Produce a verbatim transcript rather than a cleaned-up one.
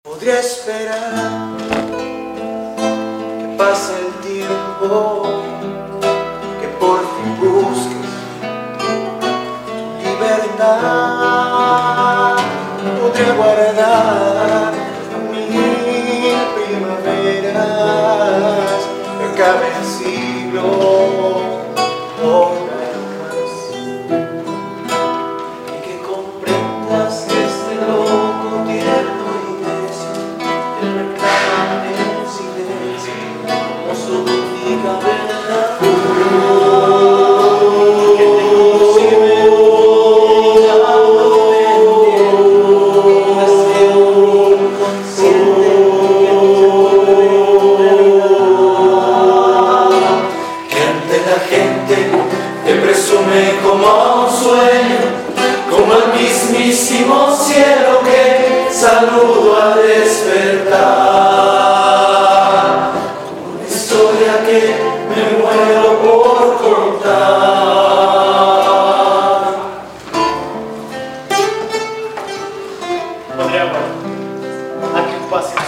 Podría esperar que pase el tiempo, que por fin busques tu libertad. Podría guardar mil primaveras que acabe el siglo o un año más, y que comprendas que este loco tierno y necio te reclama en silencio como su única verdad, que te concibe como un sueño, como el mismísimo cielo que saludo al despertar, como una historia que me muero por contar. Podría, bueno, a que pase.